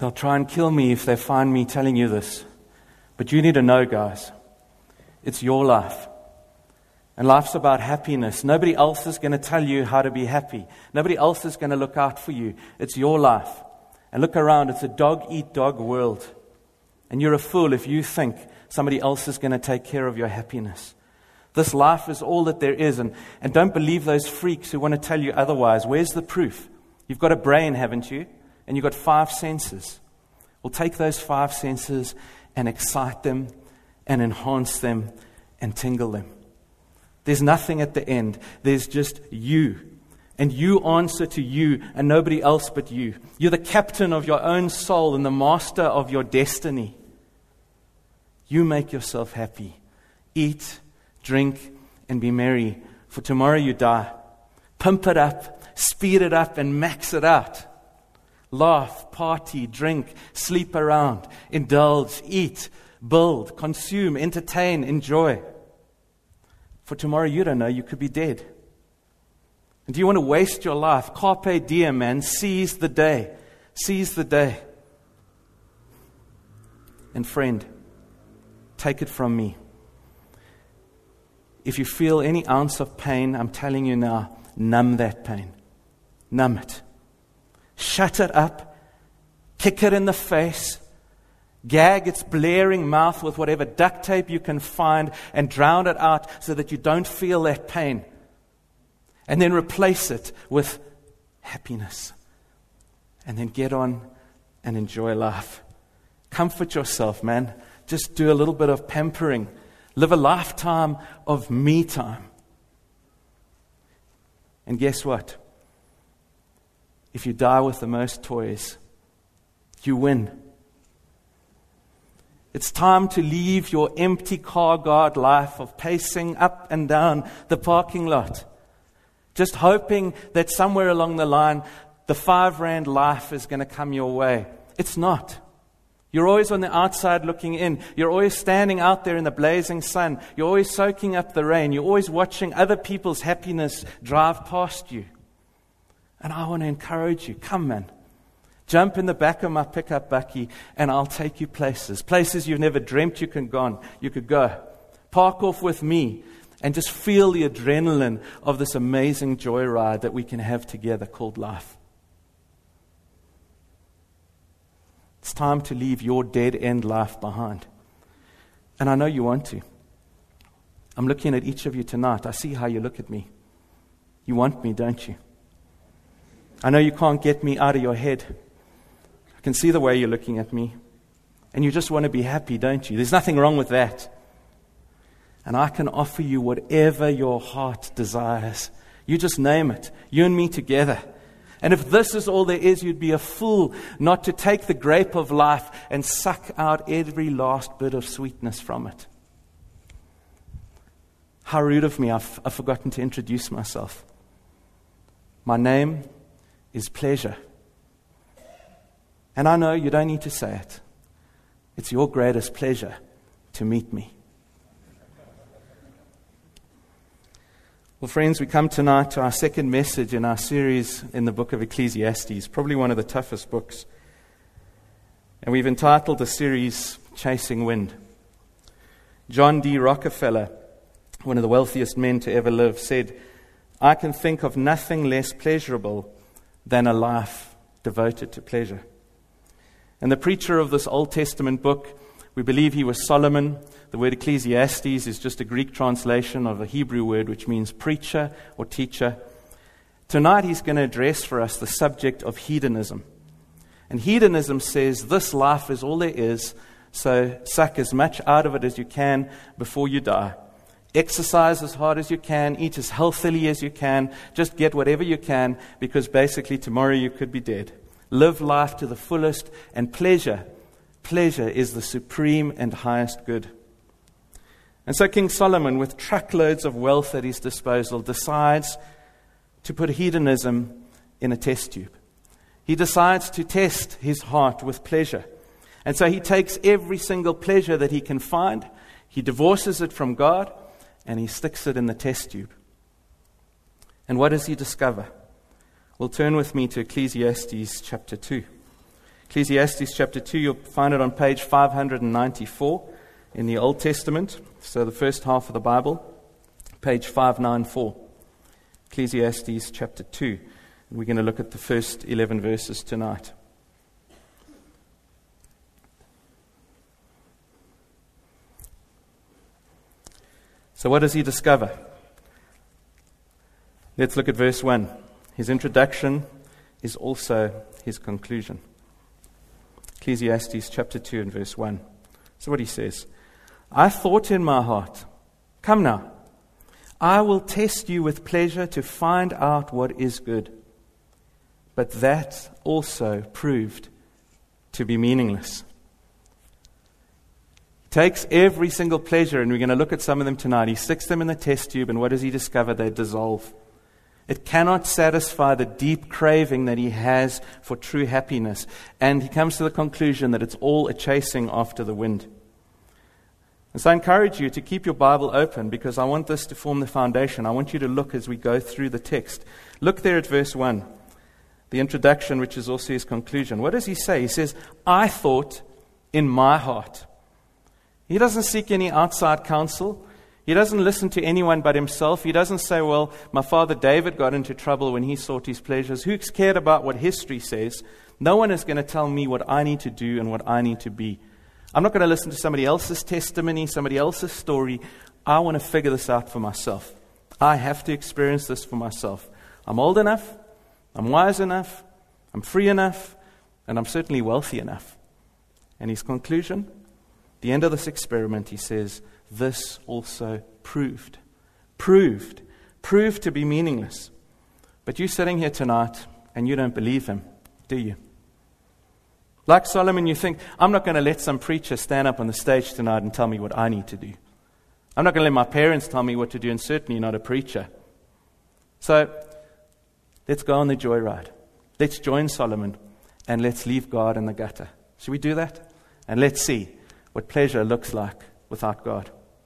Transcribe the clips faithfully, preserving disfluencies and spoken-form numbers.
They'll try and kill me if they find me telling you this. But you need to know, guys, it's your life. And life's about happiness. Nobody else is going to tell you how to be happy. Nobody else is going to look out for you. It's your life. And look around, it's a dog-eat-dog world. And you're a fool if you think somebody else is going to take care of your happiness. This life is all that there is. And, and don't believe those freaks who want to tell you otherwise. Where's the proof? You've got a brain, haven't you? And you've got five senses. Well, take those five senses and excite them and enhance them and tingle them. There's nothing at the end. There's just you. And you answer to you and nobody else but you. You're the captain of your own soul and the master of your destiny. You make yourself happy. Eat, drink, and be merry, for tomorrow you die. Pump it up, speed it up, and max it out. Laugh, party, drink, sleep around, indulge, eat, build, consume, entertain, enjoy. For tomorrow you don't know, you could be dead. And do you want to waste your life? Carpe diem, man. Seize the day. Seize the day. And friend, take it from me. If you feel any ounce of pain, I'm telling you now, numb that pain. Numb it. Shut it up. Kick it in the face. Gag its blaring mouth with whatever duct tape you can find and drown it out so that you don't feel that pain. And then replace it with happiness. And then get on and enjoy life. Comfort yourself, man. Just do a little bit of pampering. Live a lifetime of me time. And guess what? If you die with the most toys, you win. It's time to leave your empty car guard life of pacing up and down the parking lot. Just hoping that somewhere along the line, the five rand life is going to come your way. It's not. You're always on the outside looking in. You're always standing out there in the blazing sun. You're always soaking up the rain. You're always watching other people's happiness drive past you. And I want to encourage you. Come, man. Jump in the back of my pickup bucky and I'll take you places. Places you've never dreamt you can go. You could go. Park off with me and just feel the adrenaline of this amazing joyride that we can have together called life. It's time to leave your dead-end life behind. And I know you want to. I'm looking at each of you tonight. I see how you look at me. You want me, don't you? I know you can't get me out of your head. I can see the way you're looking at me. And you just want to be happy, don't you? There's nothing wrong with that. And I can offer you whatever your heart desires. You just name it. You and me together. And if this is all there is, you'd be a fool not to take the grape of life and suck out every last bit of sweetness from it. How rude of me, I've, I've forgotten to introduce myself. My name is Pleasure. And I know you don't need to say it. It's your greatest pleasure to meet me. Well, friends, we come tonight to our second message in our series in the book of Ecclesiastes, probably one of the toughest books. And we've entitled the series, Chasing Wind. John D. Rockefeller, one of the wealthiest men to ever live, said, "I can think of nothing less pleasurable than a life devoted to pleasure." And the preacher of this Old Testament book, we believe he was Solomon. The word Ecclesiastes is just a Greek translation of a Hebrew word which means preacher or teacher. Tonight he's going to address for us the subject of hedonism. And hedonism says this life is all there is, so suck as much out of it as you can before you die. Exercise as hard as you can, eat as healthily as you can, just get whatever you can, because basically tomorrow you could be dead. Live life to the fullest, and pleasure, pleasure is the supreme and highest good. And so King Solomon, with truckloads of wealth at his disposal, decides to put hedonism in a test tube. He decides to test his heart with pleasure. And so he takes every single pleasure that he can find, he divorces it from God, and he sticks it in the test tube. And what does he discover? Well, turn with me to Ecclesiastes chapter two. Ecclesiastes chapter two, you'll find it on page five hundred ninety-four in the Old Testament, so the first half of the Bible, page five ninety-four. Ecclesiastes chapter two. We're going to look at the first eleven verses tonight. So what does he discover? Let's look at verse one. His introduction is also his conclusion. Ecclesiastes chapter two and verse one. So what he says, I thought in my heart, come now, I will test you with pleasure to find out what is good. But that also proved to be meaningless. He takes every single pleasure, and we're going to look at some of them tonight. He sticks them in the test tube, and what does he discover? They dissolve. It cannot satisfy the deep craving that he has for true happiness. And he comes to the conclusion that it's all a chasing after the wind. And so I encourage you to keep your Bible open, because I want this to form the foundation. I want you to look as we go through the text. Look there at verse one, the introduction, which is also his conclusion. What does he say? He says, I thought in my heart. He doesn't seek any outside counsel. He doesn't listen to anyone but himself. He doesn't say, well, my father David got into trouble when he sought his pleasures. Who's cared about what history says? No one is going to tell me what I need to do and what I need to be. I'm not going to listen to somebody else's testimony, somebody else's story. I want to figure this out for myself. I have to experience this for myself. I'm old enough, I'm wise enough, I'm free enough, and I'm certainly wealthy enough. And his conclusion, the end of this experiment, he says, this also proved, proved, proved to be meaningless. But you're sitting here tonight and you don't believe him, do you? Like Solomon, you think, I'm not going to let some preacher stand up on the stage tonight and tell me what I need to do. I'm not going to let my parents tell me what to do, and certainly not a preacher. So, let's go on the joyride. Let's join Solomon, and let's leave God in the gutter. Should we do that? And let's see what pleasure looks like without God.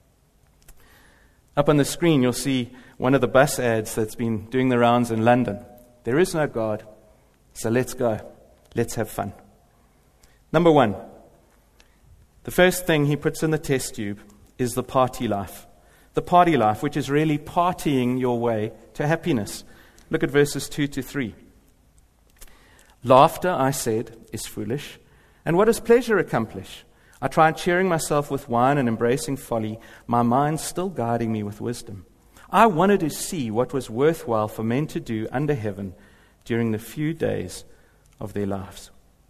Up on the screen, you'll see one of the bus ads that's been doing the rounds in London. There is no God, so let's go. Let's have fun. Number one, the first thing he puts in the test tube is the party life. The party life, which is really partying your way to happiness. Look at verses two to three. Laughter, I said, is foolish. And what does pleasure accomplish? I tried cheering myself with wine and embracing folly, my mind still guiding me with wisdom. I wanted to see what was worthwhile for men to do under heaven during the few days of their lives.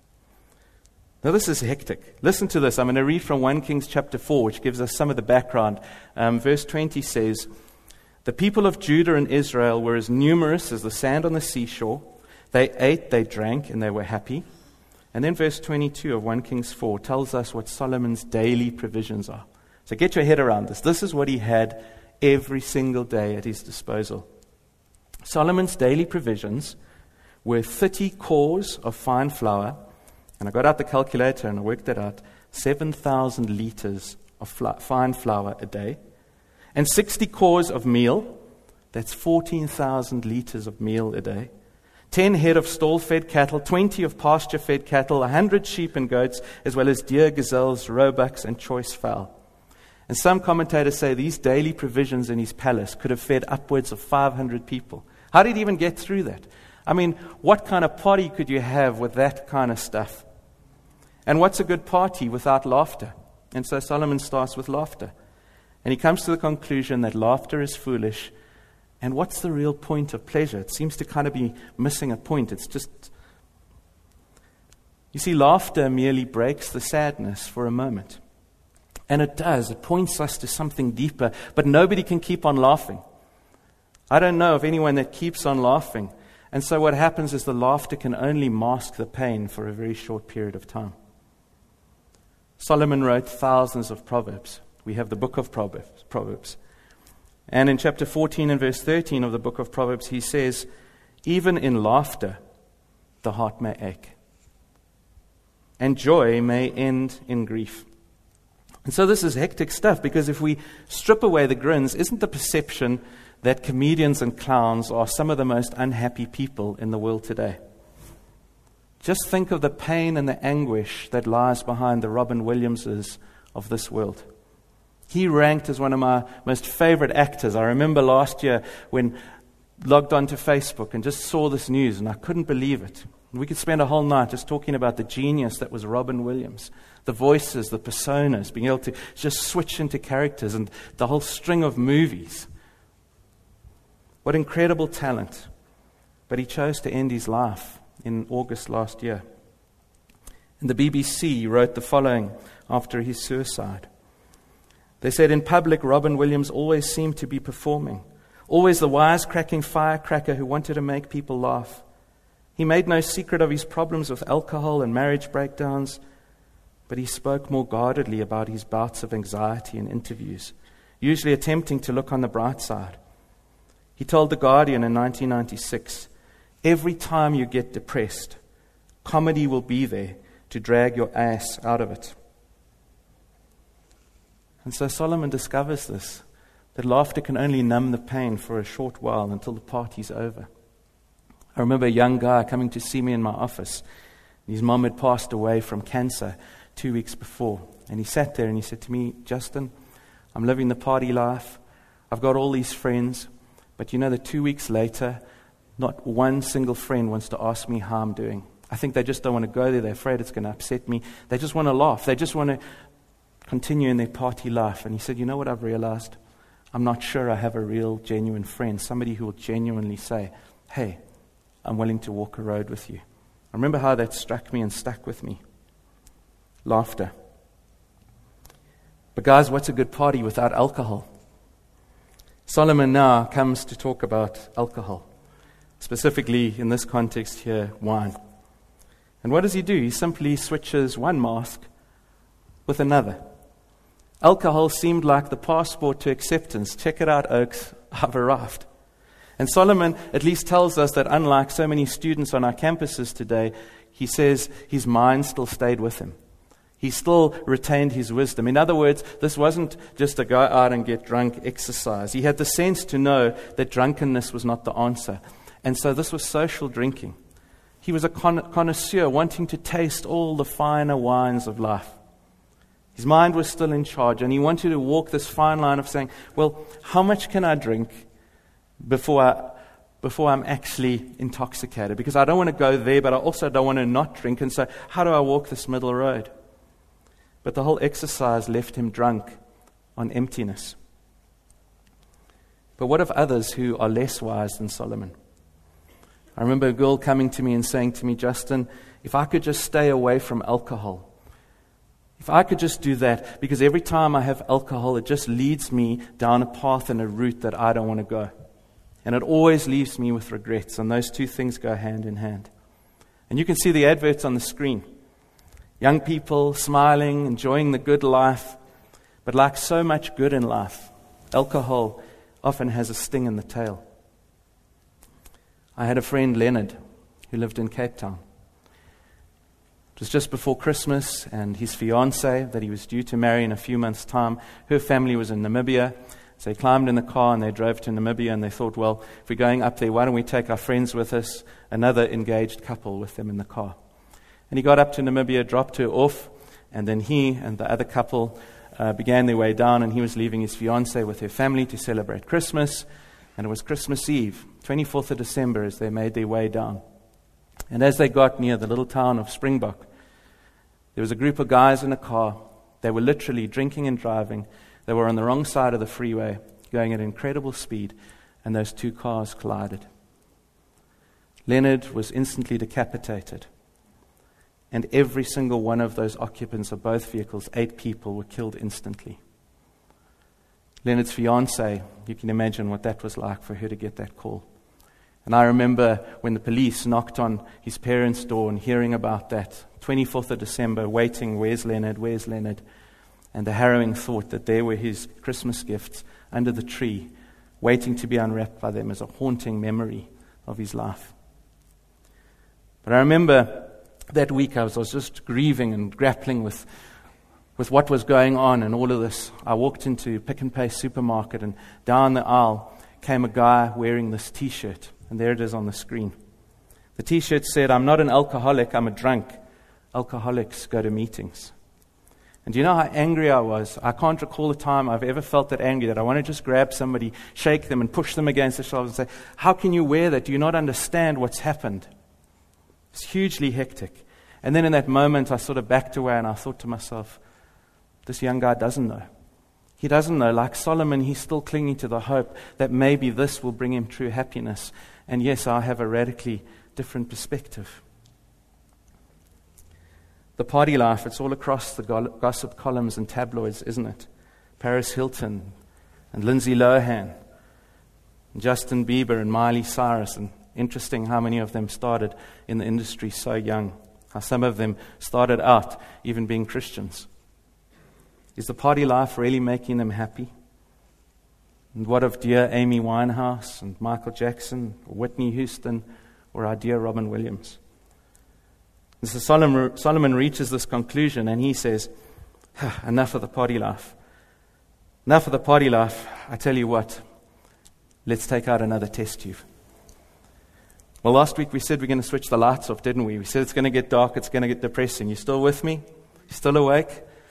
Now this is hectic. Listen to this. I'm going to read from First Kings chapter four, which gives us some of the background. Um, verse twenty says, the people of Judah and Israel were as numerous as the sand on the seashore. They ate, they drank, and they were happy. And then verse twenty-two of First Kings four tells us what Solomon's daily provisions are. So get your head around this. This is what he had every single day at his disposal. Solomon's daily provisions were thirty cores of fine flour, and I got out the calculator and I worked it out, seven thousand liters of fl- fine flour a day, and sixty cores of meal, that's fourteen thousand liters of meal a day, ten head of stall-fed cattle, twenty of pasture-fed cattle, one hundred sheep and goats, as well as deer, gazelles, roebucks, and choice fowl. And some commentators say these daily provisions in his palace could have fed upwards of five hundred people. How did he even get through that? I mean, what kind of party could you have with that kind of stuff? And what's a good party without laughter? And so Solomon starts with laughter. And he comes to the conclusion that laughter is foolish. And what's the real point of pleasure? It seems to kind of be missing a point. It's just, you see, laughter merely breaks the sadness for a moment. And it does. It points us to something deeper. But nobody can keep on laughing. I don't know of anyone that keeps on laughing. And so what happens is the laughter can only mask the pain for a very short period of time. Solomon wrote thousands of proverbs. We have the book of Proverbs. Proverbs. And in chapter fourteen and verse thirteen of the book of Proverbs, he says, even in laughter, the heart may ache, and joy may end in grief. And so this is hectic stuff, because if we strip away the grins, isn't the perception that comedians and clowns are some of the most unhappy people in the world today? Just think of the pain and the anguish that lies behind the Robin Williamses of this world. He ranked as one of my most favorite actors. I remember last year when logged onto Facebook and just saw this news, and I couldn't believe it. We could spend a whole night just talking about the genius that was Robin Williams, the voices, the personas, being able to just switch into characters and the whole string of movies. What incredible talent. But he chose to end his life in August last year. And the B B C wrote the following after his suicide. They said, in public, Robin Williams always seemed to be performing, always the wisecracking firecracker who wanted to make people laugh. He made no secret of his problems with alcohol and marriage breakdowns, but he spoke more guardedly about his bouts of anxiety in interviews, usually attempting to look on the bright side. He told The Guardian in nineteen ninety-six, every time you get depressed, comedy will be there to drag your ass out of it. And so Solomon discovers this, that laughter can only numb the pain for a short while until the party's over. I remember a young guy coming to see me in my office. His mom had passed away from cancer two weeks before. And he sat there and he said to me, Justin, I'm living the party life. I've got all these friends. But you know that two weeks later, not one single friend wants to ask me how I'm doing. I think they just don't want to go there. They're afraid it's going to upset me. They just want to laugh. They just want to continue in their party life. And he said, you know what I've realized? I'm not sure I have a real, genuine friend. Somebody who will genuinely say, hey, I'm willing to walk a road with you. I remember how that struck me and stuck with me. Laughter. But guys, what's a good party without alcohol? Solomon now comes to talk about alcohol. Specifically, in this context here, wine. And what does he do? He simply switches one mask with another. Alcohol seemed like the passport to acceptance. Check it out, Oaks, I've arrived. And Solomon at least tells us that unlike so many students on our campuses today, he says his mind still stayed with him. He still retained his wisdom. In other words, this wasn't just a go out and get drunk exercise. He had the sense to know that drunkenness was not the answer. And so this was social drinking. He was a con- connoisseur wanting to taste all the finer wines of life. His mind was still in charge, and he wanted to walk this fine line of saying, well, how much can I drink before I, before I'm actually intoxicated? Because I don't want to go there, but I also don't want to not drink. And so how do I walk this middle road? But the whole exercise left him drunk on emptiness. But what of others who are less wise than Solomon? I remember a girl coming to me and saying to me, Justin, if I could just stay away from alcohol, if I could just do that, because every time I have alcohol, it just leads me down a path and a route that I don't want to go. And it always leaves me with regrets, and those two things go hand in hand. And you can see the adverts on the screen. Young people smiling, enjoying the good life. But like so much good in life, alcohol often has a sting in the tail. I had a friend, Leonard, who lived in Cape Town. It was just before Christmas, and his fiancée, that he was due to marry in a few months' time, her family was in Namibia. So they climbed in the car and they drove to Namibia, and they thought, well, if we're going up there, why don't we take our friends with us, another engaged couple with them in the car. And he got up to Namibia, dropped her off, and then he and the other couple uh, began their way down, and he was leaving his fiancée with her family to celebrate Christmas. And it was Christmas Eve, twenty-fourth of December, as they made their way down. And as they got near the little town of Springbok, there was a group of guys in a car. They were literally drinking and driving. They were on the wrong side of the freeway, going at incredible speed, and those two cars collided. Leonard was instantly decapitated, and every single one of those occupants of both vehicles, eight people, were killed instantly. Leonard's fiancée, you can imagine what that was like for her to get that call. And I remember when the police knocked on his parents' door and hearing about that, twenty-fourth of December, waiting, where's Leonard, where's Leonard? And the harrowing thought that there were his Christmas gifts under the tree, waiting to be unwrapped by them as a haunting memory of his life. But I remember that week I was, I was just grieving and grappling with, with what was going on and all of this. I walked into Pick n Pay supermarket, and down the aisle came a guy wearing this T-shirt. And there it is on the screen. The t-shirt said, "I'm not an alcoholic, I'm a drunk. Alcoholics go to meetings." And do you know how angry I was? I can't recall a time I've ever felt that angry, that I want to just grab somebody, shake them, and push them against the shoulder and say, "How can you wear that? Do you not understand what's happened?" It's hugely hectic. And then in that moment, I sort of backed away and I thought to myself, this young guy doesn't know. He doesn't know. Like Solomon, he's still clinging to the hope that maybe this will bring him true happiness. And yes, I have a radically different perspective. The party life, it's all across the gossip columns and tabloids, isn't it? Paris Hilton and Lindsay Lohan and Justin Bieber and Miley Cyrus. And interesting how many of them started in the industry so young. How some of them started out even being Christians. Is the party life really making them happy? And what of dear Amy Winehouse and Michael Jackson, or Whitney Houston, or our dear Robin Williams? And so Solomon, Solomon reaches this conclusion and he says, enough of the party life. Enough of the party life. I tell you what, let's take out another test tube. Well, last week we said we're going to switch the lights off, didn't we? We said it's going to get dark, it's going to get depressing. You still with me? You still awake?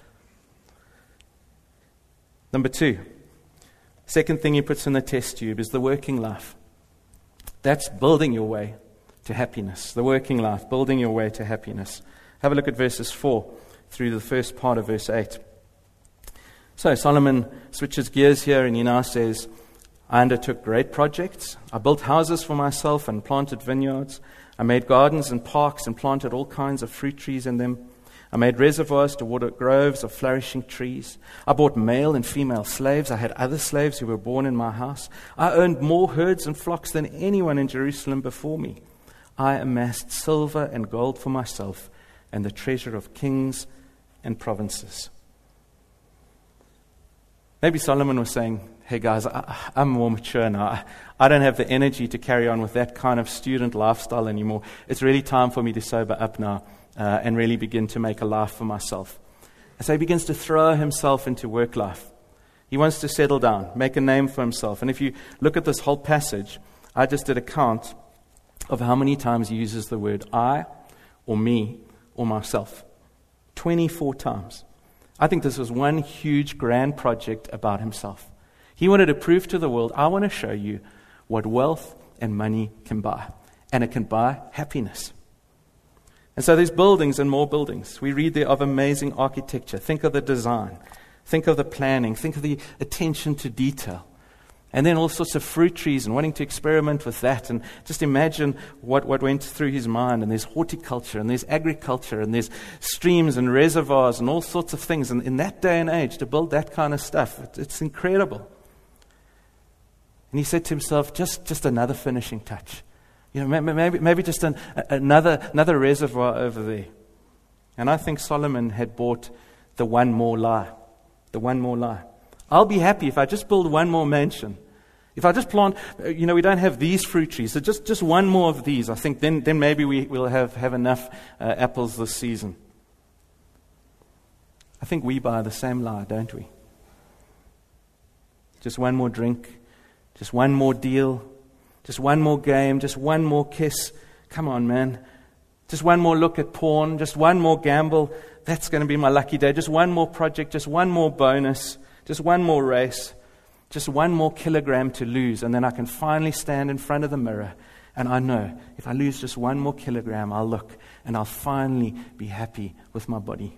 Number two, second thing he puts in the test tube is the working life. That's building your way to happiness. The working life, building your way to happiness. Have a look at verses four through the first part of verse eight. So Solomon switches gears here and he now says, I undertook great projects. I built houses for myself and planted vineyards. I made gardens and parks and planted all kinds of fruit trees in them. I made reservoirs to water groves of flourishing trees. I bought male and female slaves. I had other slaves who were born in my house. I owned more herds and flocks than anyone in Jerusalem before me. I amassed silver and gold for myself and the treasure of kings and provinces. Maybe Solomon was saying, hey guys, I, I'm more mature now. I, I don't have the energy to carry on with that kind of student lifestyle anymore. It's really time for me to sober up now uh, and really begin to make a life for myself. And so he begins to throw himself into work life. He wants to settle down, make a name for himself. And if you look at this whole passage, I just did a count of how many times he uses the word I or me or myself. twenty-four times. I think this was one huge grand project about himself. He wanted to prove to the world, I want to show you what wealth and money can buy. And it can buy happiness. And so there's buildings and more buildings. We read there of amazing architecture. Think of the design. Think of the planning. Think of the attention to detail. And then all sorts of fruit trees and wanting to experiment with that. And just imagine what, what went through his mind. And there's horticulture and there's agriculture and there's streams and reservoirs and all sorts of things. And in that day and age, to build that kind of stuff, it, it's incredible. And he said to himself, just, just another finishing touch. You know, maybe, maybe just an, another, another reservoir over there. And I think Solomon had bought the one more lie. The one more lie. I'll be happy if I just build one more mansion. If I just plant, you know, we don't have these fruit trees, so just, just one more of these. I think then, then maybe we will have, have enough uh, apples this season. I think we buy the same lie, don't we? Just one more drink, just one more deal, just one more game, just one more kiss. Come on, man. Just one more look at porn, just one more gamble. That's going to be my lucky day. Just one more project, just one more bonus, just one more race. Just one more kilogram to lose, and then I can finally stand in front of the mirror. And I know if I lose just one more kilogram, I'll look and I'll finally be happy with my body.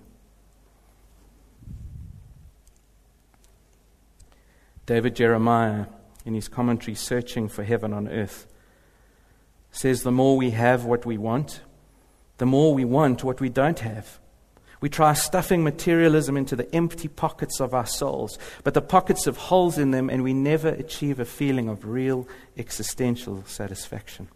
David Jeremiah, in his commentary, Searching for Heaven on Earth, says the more we have what we want, the more we want what we don't have. We try stuffing materialism into the empty pockets of our souls, but the pockets have holes in them and we never achieve a feeling of real existential satisfaction.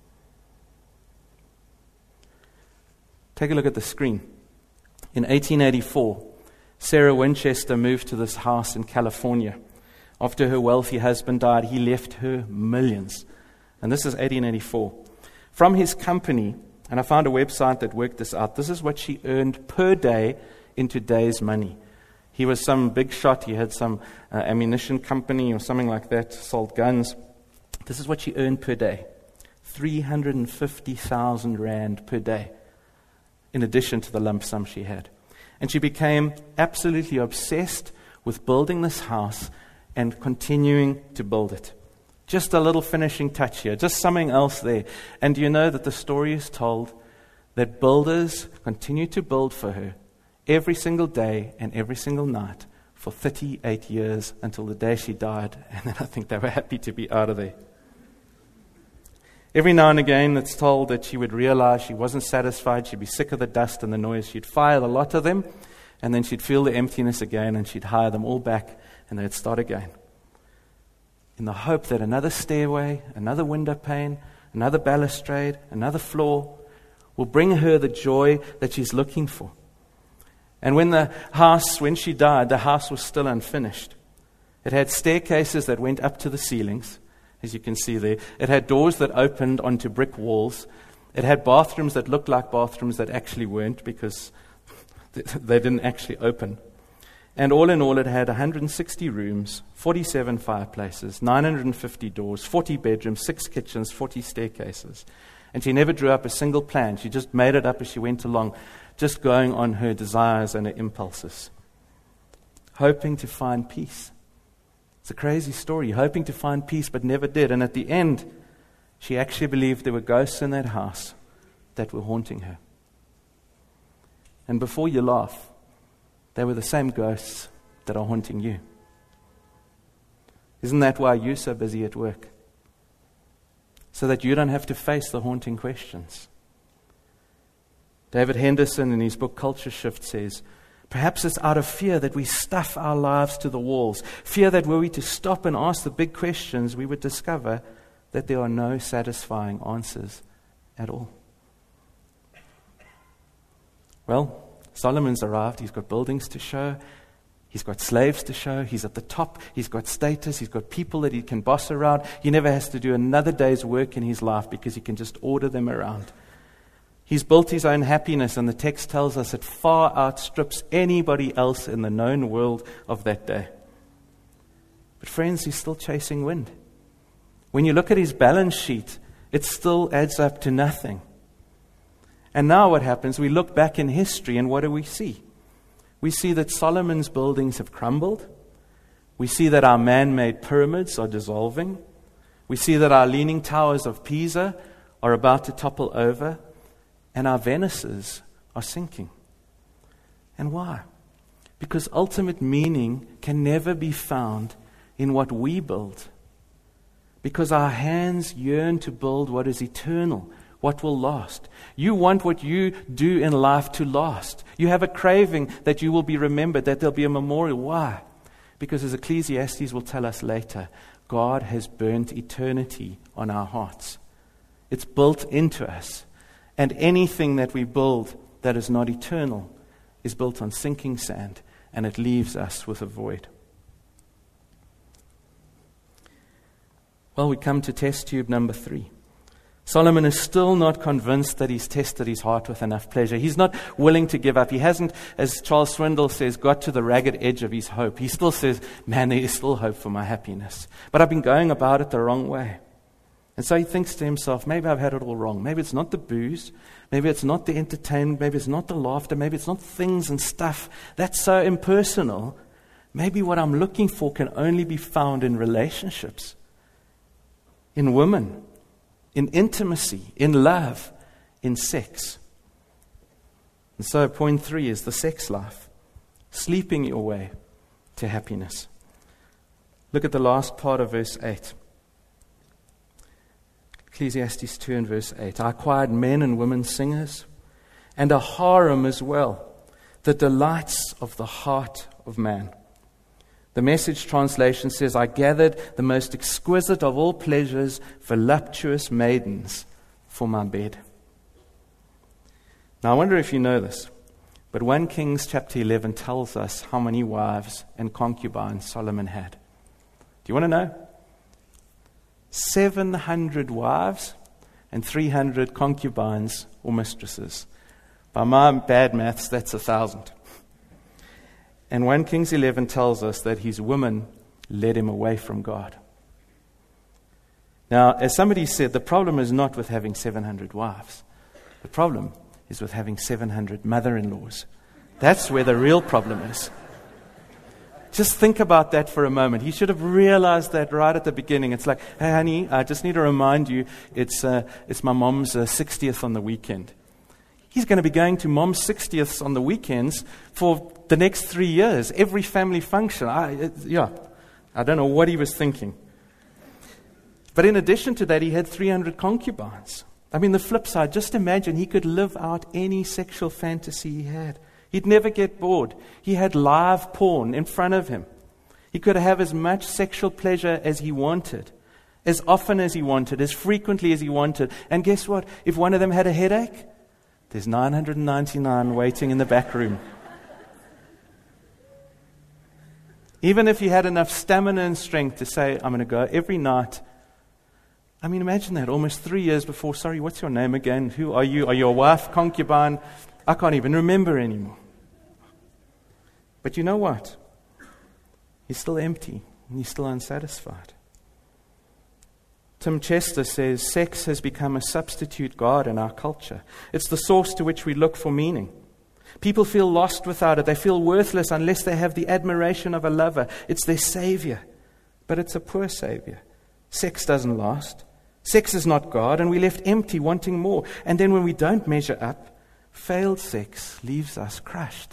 Take a look at the screen. In eighteen eighty-four, Sarah Winchester moved to this house in California. After her wealthy husband died, he left her millions. And this is eighteen eighty-four. From his company, and I found a website that worked this out. This is what she earned per day in today's money. He was some big shot. He had some uh, ammunition company or something like that, sold guns. This is what she earned per day. three hundred fifty thousand rand per day, in addition to the lump sum she had. And she became absolutely obsessed with building this house and continuing to build it. Just a little finishing touch here, just something else there. And you know that the story is told that builders continued to build for her every single day and every single night for thirty-eight years until the day she died. And then I think they were happy to be out of there. Every now and again, it's told that she would realize she wasn't satisfied. She'd be sick of the dust and the noise. She'd fire a lot of them, and then she'd feel the emptiness again, and she'd hire them all back, and they'd start again, in the hope that another stairway, another window pane, another balustrade, another floor will bring her the joy that she's looking for. And when the house, when she died, the house was still unfinished. It had staircases that went up to the ceilings, as you can see there. It had doors that opened onto brick walls. It had bathrooms that looked like bathrooms that actually weren't, because they didn't actually open. And all in all, it had one hundred sixty rooms, forty-seven fireplaces, nine hundred fifty doors, forty bedrooms, six kitchens, forty staircases. And she never drew up a single plan. She just made it up as she went along, just going on her desires and her impulses, hoping to find peace. It's a crazy story, hoping to find peace but never did. And at the end, she actually believed there were ghosts in that house that were haunting her. And before you laugh, they were the same ghosts that are haunting you. Isn't that why you're so busy at work? So that you don't have to face the haunting questions. David Henderson, in his book Culture Shift, says, perhaps it's out of fear that we stuff our lives to the walls. Fear that were we to stop and ask the big questions, we would discover that there are no satisfying answers at all. Well, Solomon's arrived. He's got buildings to show. He's got slaves to show. He's at the top. He's got status. He's got people that he can boss around. He never has to do another day's work in his life because he can just order them around. He's built his own happiness, and the text tells us it far outstrips anybody else in the known world of that day. But friends, he's still chasing wind. When you look at his balance sheet, it still adds up to nothing. And now what happens? We look back in history, and what do we see? We see that Solomon's buildings have crumbled. We see that our man-made pyramids are dissolving. We see that our leaning towers of Pisa are about to topple over. And our Venices are sinking. And why? Because ultimate meaning can never be found in what we build. Because our hands yearn to build what is eternal, what will last. You want what you do in life to last. You have a craving that you will be remembered, that there'll be a memorial. Why? Because as Ecclesiastes will tell us later, God has burnt eternity on our hearts. It's built into us. And anything that we build that is not eternal is built on sinking sand, and it leaves us with a void. Well, we come to test tube number three. Solomon is still not convinced that he's tested his heart with enough pleasure. He's not willing to give up. He hasn't, as Charles Swindoll says, got to the ragged edge of his hope. He still says, man, there is still hope for my happiness. But I've been going about it the wrong way. And so he thinks to himself, maybe I've had it all wrong. Maybe it's not the booze. Maybe it's not the entertainment. Maybe it's not the laughter. Maybe it's not things and stuff. That's so impersonal. Maybe what I'm looking for can only be found in relationships, in women, in intimacy, in love, in sex. And so point three is the sex life, sleeping your way to happiness. Look at the last part of verse eight. Ecclesiastes two and verse eight. I acquired men and women singers, and a harem as well, the delights of the heart of man. The Message translation says, I gathered the most exquisite of all pleasures, voluptuous maidens for my bed. Now I wonder if you know this, but First Kings chapter eleven tells us how many wives and concubines Solomon had. Do you want to know? seven hundred wives and three hundred concubines or mistresses. By my bad maths, that's a thousand. And First Kings eleven tells us that his women led him away from God. Now, as somebody said, the problem is not with having seven hundred wives. The problem is with having seven hundred mother-in-laws. That's where the real problem is. Just think about that for a moment. He should have realized that right at the beginning. It's like, hey, honey, I just need to remind you, it's uh, it's my mom's uh, sixtieth on the weekend. He's going to be going to mom's sixtieths on the weekends for the next three years, every family function. I, it, yeah, I don't know what he was thinking. But in addition to that, he had three hundred concubines. I mean, the flip side, just imagine he could live out any sexual fantasy he had. He'd never get bored. He had live porn in front of him. He could have as much sexual pleasure as he wanted, as often as he wanted, as frequently as he wanted. And guess what? If one of them had a headache, there's nine hundred ninety-nine waiting in the back room. Even if he had enough stamina and strength to say, I'm going to go every night. I mean, imagine that, almost three years before. Sorry, what's your name again? Who are you? Are you a wife, concubine? I can't even remember anymore. But you know what? He's still empty, and he's still unsatisfied. Tim Chester says, sex has become a substitute god in our culture. It's the source to which we look for meaning. People feel lost without it. They feel worthless unless they have the admiration of a lover. It's their savior, but it's a poor savior. Sex doesn't last. Sex is not God, and we're left empty, wanting more. And then when we don't measure up, failed sex leaves us crushed.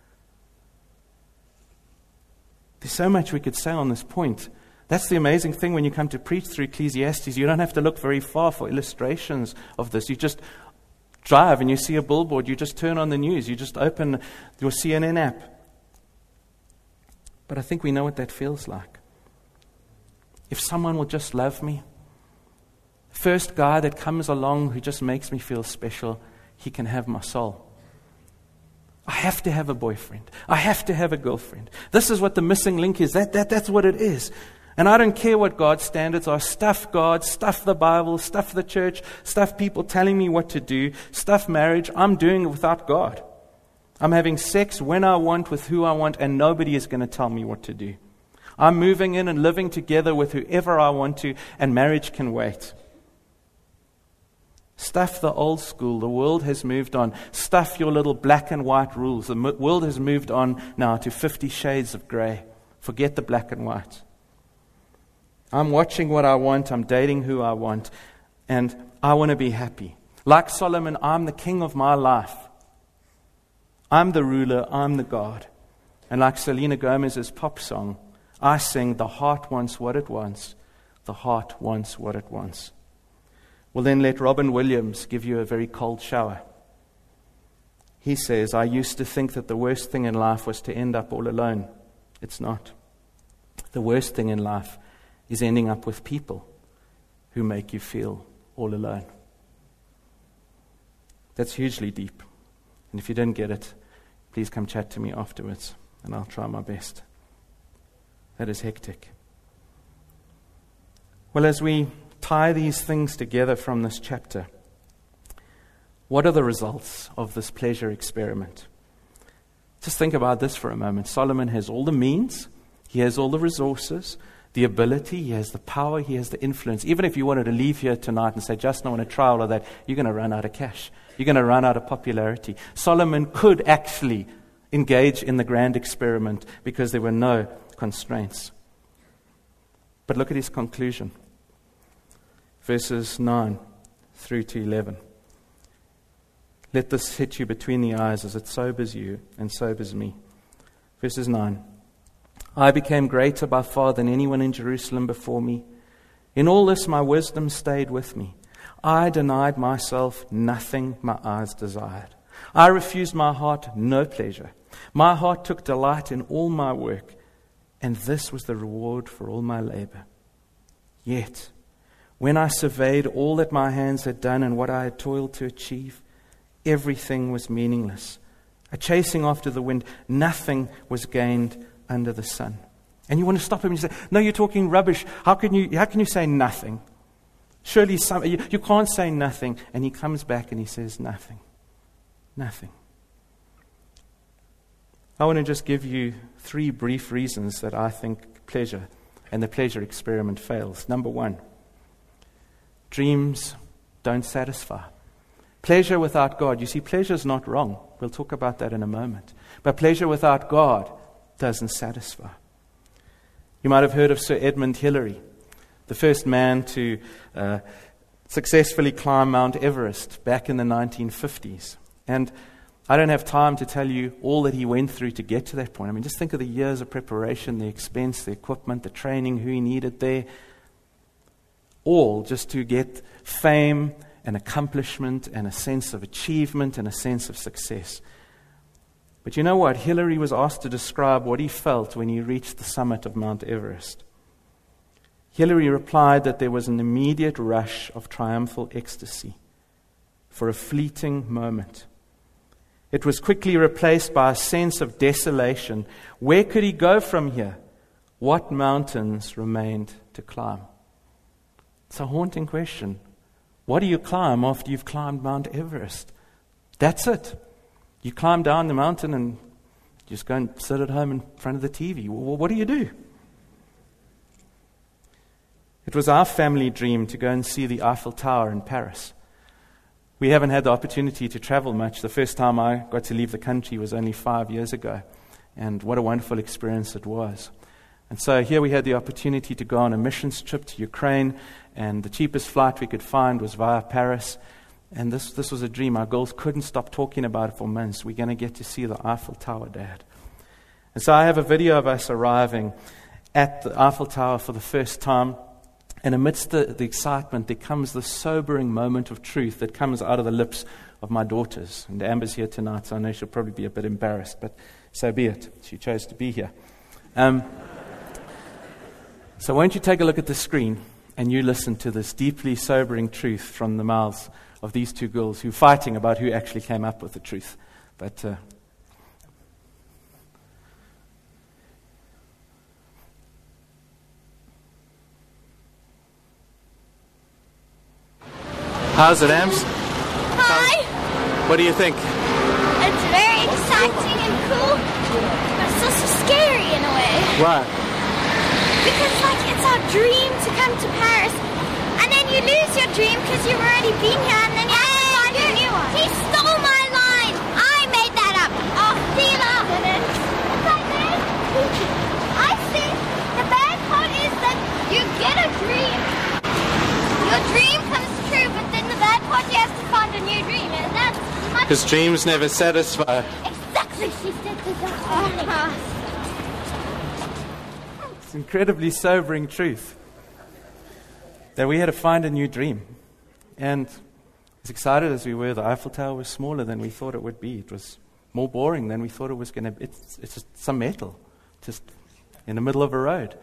There's so much we could say on this point. That's the amazing thing when you come to preach through Ecclesiastes. You don't have to look very far for illustrations of this. You just drive and you see a billboard. You just turn on the news. You just open your C N N app. But I think we know what that feels like. If someone will just love me, first guy that comes along who just makes me feel special, he can have my soul. I have to have a boyfriend. I have to have a girlfriend. This is what the missing link is. That, that, that's what it is. And I don't care what God's standards are. Stuff God, stuff the Bible, stuff the church, stuff people telling me what to do, stuff marriage. I'm doing it without God. I'm having sex when I want, with who I want, and nobody is going to tell me what to do. I'm moving in and living together with whoever I want to, and marriage can wait. Stuff the old school. The world has moved on. Stuff your little black and white rules. The m- world has moved on now to fifty shades of grey. Forget the black and white. I'm watching what I want. I'm dating who I want. And I want to be happy. Like Solomon, I'm the king of my life. I'm the ruler. I'm the God. And like Selena Gomez's pop song, I sing, the heart wants what it wants. The heart wants what it wants. Well, then let Robin Williams give you a very cold shower. He says, I used to think that the worst thing in life was to end up all alone. It's not. The worst thing in life is ending up with people who make you feel all alone. That's hugely deep. And if you didn't get it, please come chat to me afterwards, and I'll try my best. That is hectic. Well, as we tie these things together from this chapter, what are the results of this pleasure experiment? Just think about this for a moment. Solomon has all the means, he has all the resources, the ability, he has the power, he has the influence. Even if you wanted to leave here tonight and say, Justin, I want to try all of that, you're going to run out of cash. You're going to run out of popularity. Solomon could actually engage in the grand experiment because there were no constraints. But look at his conclusion. Verses nine through to eleven. Let this hit you between the eyes as it sobers you and sobers me. Verses nine. I became greater by far than anyone in Jerusalem before me. In all this my wisdom stayed with me. I denied myself nothing my eyes desired. I refused my heart no pleasure. My heart took delight in all my work, and this was the reward for all my labor. Yet, when I surveyed all that my hands had done and what I had toiled to achieve, everything was meaningless. A chasing after the wind, nothing was gained under the sun. And you want to stop him and you say, no, you're talking rubbish. How can you, how can you say nothing? Surely some, you, you can't say nothing. And he comes back and he says nothing. Nothing. I want to just give you three brief reasons that I think pleasure and the pleasure experiment fails. Number one, dreams don't satisfy. Pleasure without God, you see, pleasure is not wrong. We'll talk about that in a moment. But pleasure without God doesn't satisfy. You might have heard of Sir Edmund Hillary, the first man to uh, successfully climb Mount Everest back in the nineteen fifties. And I don't have time to tell you all that he went through to get to that point. I mean, just think of the years of preparation, the expense, the equipment, the training, who he needed there. All just to get fame and accomplishment and a sense of achievement and a sense of success. But you know what? Hillary was asked to describe what he felt when he reached the summit of Mount Everest. Hillary replied that there was an immediate rush of triumphal ecstasy for a fleeting moment. It was quickly replaced by a sense of desolation. Where could he go from here? What mountains remained to climb? It's a haunting question. What do you climb after you've climbed Mount Everest? That's it. You climb down the mountain and just go and sit at home in front of the T V. Well, what do you do? It was our family dream to go and see the Eiffel Tower in Paris. We haven't had the opportunity to travel much. The first time I got to leave the country was only five years ago. And what a wonderful experience it was. And so here we had the opportunity to go on a missions trip to Ukraine. And the cheapest flight we could find was via Paris. And this, this was a dream. Our girls couldn't stop talking about it for months. We're going to get to see the Eiffel Tower, Dad. And so I have a video of us arriving at the Eiffel Tower for the first time. And amidst the, the excitement, there comes this sobering moment of truth that comes out of the lips of my daughters. And Amber's here tonight, so I know she'll probably be a bit embarrassed, but so be it. She chose to be here. Um, so won't you take a look at the screen and you listen to this deeply sobering truth from the mouths of these two girls who are fighting about who actually came up with the truth. But uh, how's it, Ams? Hi. How's, what do you think? It's very exciting and cool, but it's also scary in a way. Why? Because, like, it's our dream to come to Paris, and then you lose your dream because you've already been here, and then you have to find a new one. He stole my line. I made that up. Oh, Thela. What's that, man? I see. The bad part is that you get a dream. Your dream comes true, but then the bad part, you have to find a new dream, and that's much... Because dreams never satisfy. Exactly, she said that. It's incredibly sobering truth that we had to find a new dream. And as excited as we were, the Eiffel Tower was smaller than we thought it would be. It was more boring than we thought it was going to be. It's, it's just some metal, just in the middle of a road.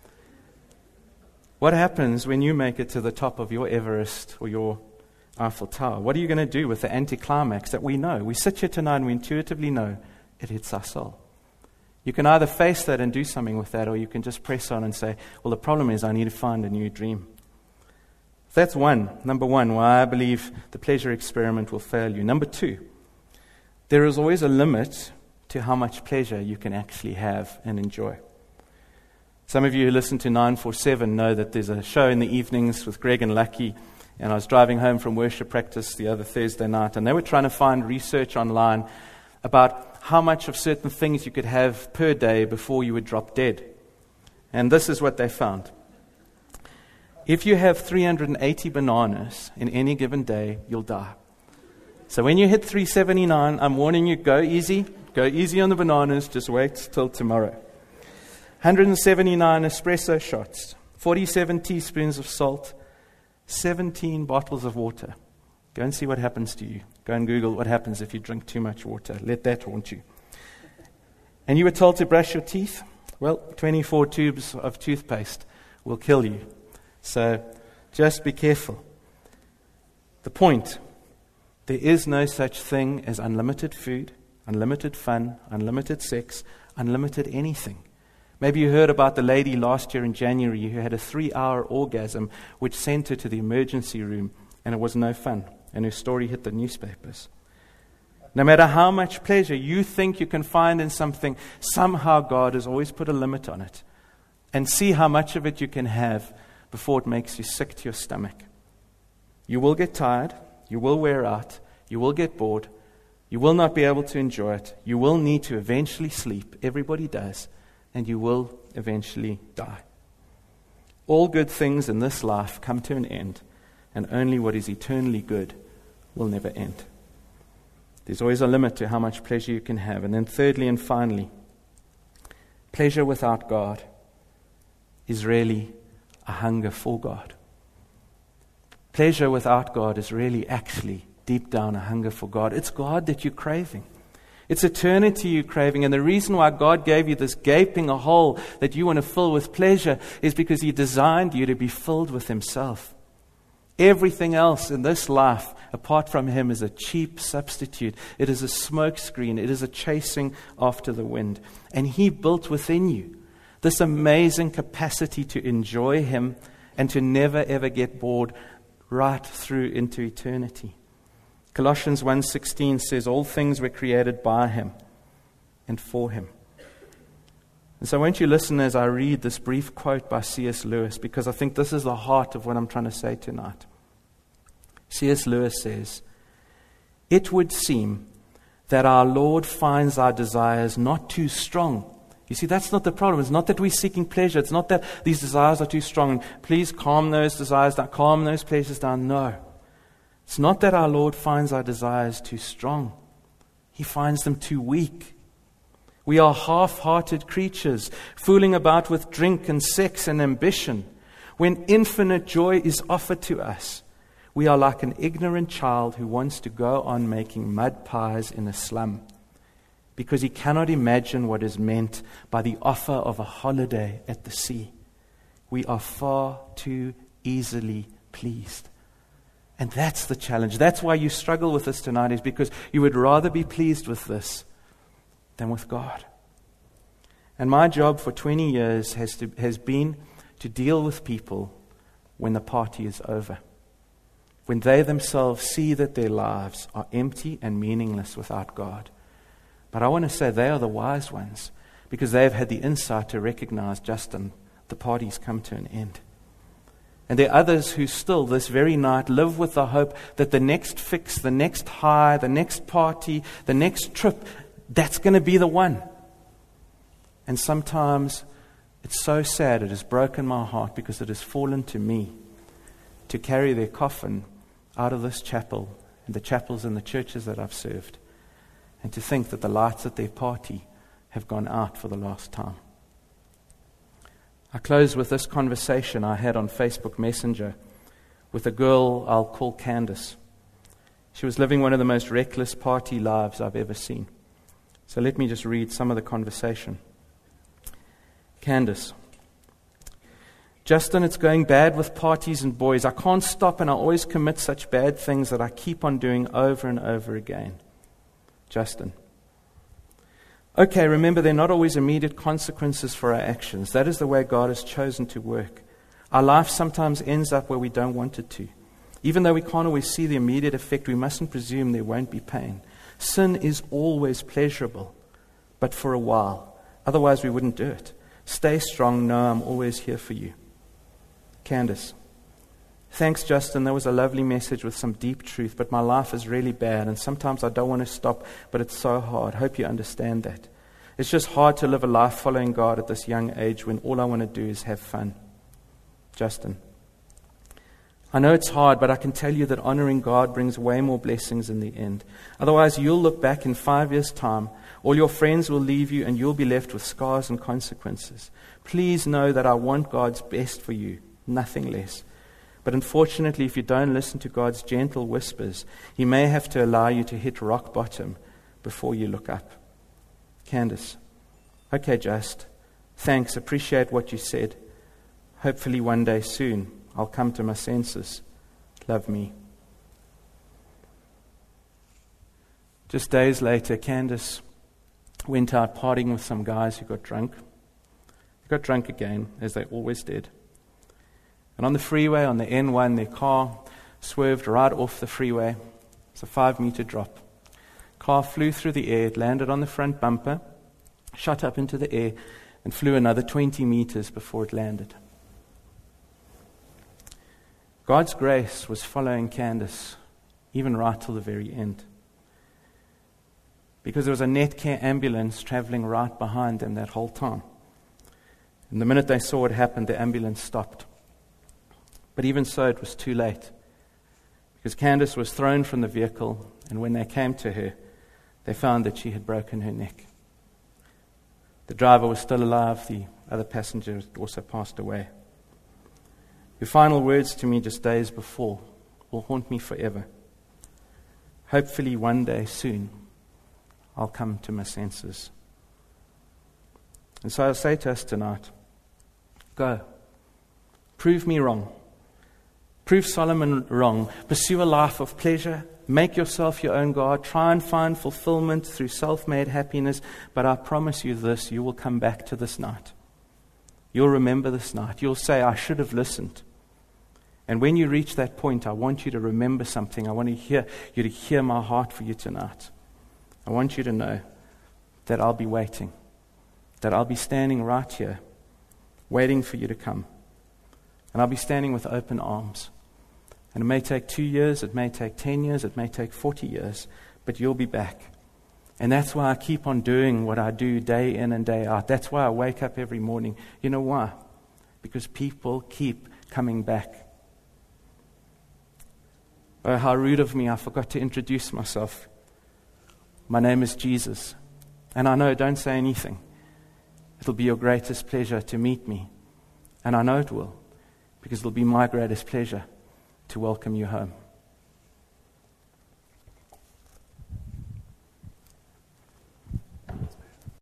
What happens when you make it to the top of your Everest or your Eiffel Tower? What are you going to do with the anticlimax that we know? We sit here tonight and we intuitively know it hits our soul. You can either face that and do something with that, or you can just press on and say, well, the problem is I need to find a new dream. That's one, number one, why I believe the pleasure experiment will fail you. Number two, there is always a limit to how much pleasure you can actually have and enjoy. Some of you who listen to nine forty-seven know that there's a show in the evenings with Greg and Lucky, and I was driving home from worship practice the other Thursday night, and they were trying to find research online about how much of certain things you could have per day before you would drop dead. And this is what they found. If you have three hundred eighty bananas in any given day, you'll die. So when you hit three seventy-nine, I'm warning you, go easy. Go easy on the bananas. Just wait till tomorrow. one hundred seventy-nine espresso shots, forty-seven teaspoons of salt, seventeen bottles of water. Go and see what happens to you. Go and Google what happens if you drink too much water. Let that haunt you. And you were told to brush your teeth? Well, twenty-four tubes of toothpaste will kill you. So just be careful. The point, there is no such thing as unlimited food, unlimited fun, unlimited sex, unlimited anything. Maybe you heard about the lady last year in January who had a three-hour orgasm which sent her to the emergency room, and it was no fun. And her story hit the newspapers. No matter how much pleasure you think you can find in something, somehow God has always put a limit on it. And see how much of it you can have before it makes you sick to your stomach. You will get tired. You will wear out. You will get bored. You will not be able to enjoy it. You will need to eventually sleep. Everybody does. And you will eventually die. All good things in this life come to an end, and only what is eternally good will never end. There's always a limit to how much pleasure you can have. And then thirdly and finally, pleasure without God is really a hunger for God. Pleasure without God is really actually deep down a hunger for God. It's God that you're craving. It's eternity you're craving. And the reason why God gave you this gaping hole that you want to fill with pleasure is because He designed you to be filled with Himself. Everything else in this life, apart from Him, is a cheap substitute. It is a smokescreen. It is a chasing after the wind. And He built within you this amazing capacity to enjoy Him and to never ever get bored right through into eternity. Colossians one sixteen says, all things were created by Him and for Him. And so won't you listen as I read this brief quote by C S Lewis, because I think this is the heart of what I'm trying to say tonight. C S Lewis says, it would seem that our Lord finds our desires not too strong. You see, that's not the problem. It's not that we're seeking pleasure. It's not that these desires are too strong. Please calm those desires down, calm those pleasures down. No. It's not that our Lord finds our desires too strong. He finds them too weak. We are half-hearted creatures, fooling about with drink and sex and ambition. When infinite joy is offered to us, we are like an ignorant child who wants to go on making mud pies in a slum because he cannot imagine what is meant by the offer of a holiday at the sea. We are far too easily pleased. And that's the challenge. That's why you struggle with this tonight, is because you would rather be pleased with this than with God. And my job for twenty years has to, has been to deal with people when the party is over. When they themselves see that their lives are empty and meaningless without God. But I want to say they are the wise ones, because they have had the insight to recognize, Justin, the party's come to an end. And there are others who still, this very night, live with the hope that the next fix, the next high, the next party, the next trip, that's going to be the one. And sometimes it's so sad, it has broken my heart, because it has fallen to me to carry their coffin out of this chapel and the chapels and the churches that I've served, and to think that the lights at their party have gone out for the last time. I close with this conversation I had on Facebook Messenger with a girl I'll call Candace. She was living one of the most reckless party lives I've ever seen. So let me just read some of the conversation. Candace: Justin, it's going bad with parties and boys. I can't stop, and I always commit such bad things that I keep on doing over and over again. Justin: Okay, remember, there are not always immediate consequences for our actions. That is the way God has chosen to work. Our life sometimes ends up where we don't want it to. Even though we can't always see the immediate effect, we mustn't presume there won't be pain. Sin is always pleasurable, but for a while. Otherwise, we wouldn't do it. Stay strong. Know I'm always here for you. Candace: Thanks, Justin. That was a lovely message with some deep truth, but my life is really bad, and sometimes I don't want to stop, but it's so hard. Hope you understand that. It's just hard to live a life following God at this young age when all I want to do is have fun. Justin: I know it's hard, but I can tell you that honoring God brings way more blessings in the end. Otherwise, you'll look back in five years' time, all your friends will leave you, and you'll be left with scars and consequences. Please know that I want God's best for you, nothing less. But unfortunately, if you don't listen to God's gentle whispers, He may have to allow you to hit rock bottom before you look up. Candace: Okay, Just. Thanks. Appreciate what you said. Hopefully one day soon I'll come to my senses. Love me. Just days later, Candace went out partying with some guys who got drunk. They got drunk again, as they always did. And on the freeway, on the N one, their car swerved right off the freeway. It's a five-meter drop. Car flew through the air, it landed on the front bumper, shot up into the air, and flew another twenty meters before it landed. God's grace was following Candace, even right till the very end. Because there was a Netcare ambulance traveling right behind them that whole time. And the minute they saw what happened, the ambulance stopped. But even so, it was too late. Because Candace was thrown from the vehicle, and when they came to her, they found that she had broken her neck. The driver was still alive. The other passenger had also passed away. Her final words to me just days before will haunt me forever. Hopefully one day soon, I'll come to my senses. And so I say to us tonight, go. Prove me wrong. Prove Solomon wrong. Pursue a life of pleasure. Make yourself your own God. Try and find fulfillment through self-made happiness. But I promise you this, you will come back to this night. You'll remember this night. You'll say, I should have listened. And when you reach that point, I want you to remember something. I want to hear you to hear my heart for you tonight. I want you to know that I'll be waiting. That I'll be standing right here, waiting for you to come. And I'll be standing with open arms. And it may take two years, it may take ten years, it may take forty years, but you'll be back. And that's why I keep on doing what I do day in and day out. That's why I wake up every morning. You know why? Because people keep coming back. Oh, how rude of me, I forgot to introduce myself. My name is Jesus. And I know, don't say anything. It'll be your greatest pleasure to meet me. And I know it will, because it'll be my greatest pleasure to welcome you home.